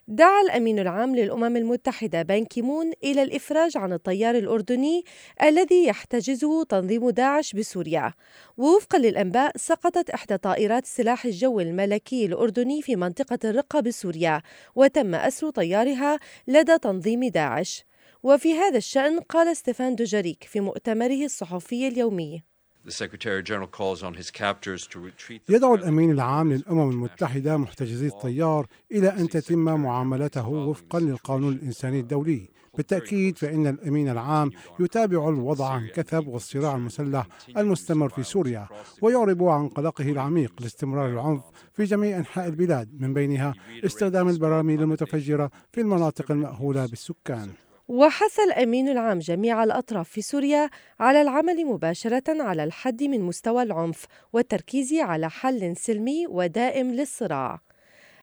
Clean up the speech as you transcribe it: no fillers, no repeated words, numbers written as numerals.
دعا الأمين العام للأمم المتحدة بان كيمون إلى الإفراج عن الطيار الأردني الذي يحتجزه تنظيم داعش بسوريا. ووفقا للأنباء سقطت إحدى طائرات السلاح الجوي الملكي الأردني في منطقة الرقة بسوريا، وتم أسر طيارها لدى تنظيم داعش. وفي هذا الشأن قال ستيفان دوجاريك في مؤتمره الصحفي اليومي: يدعو الأمين العام للأمم المتحدة محتجزي الطيار إلى أن تتم معاملته وفقا للقانون الإنساني الدولي. بالتأكيد فإن الأمين العام يتابع الوضع عن كثب والصراع المسلح المستمر في سوريا، ويعرب عن قلقه العميق لاستمرار العنف في جميع أنحاء البلاد، من بينها استخدام البراميل المتفجرة في المناطق المأهولة بالسكان. وحث الأمين العام جميع الأطراف في سوريا على العمل مباشرة على الحد من مستوى العنف والتركيز على حل سلمي ودائم للصراع.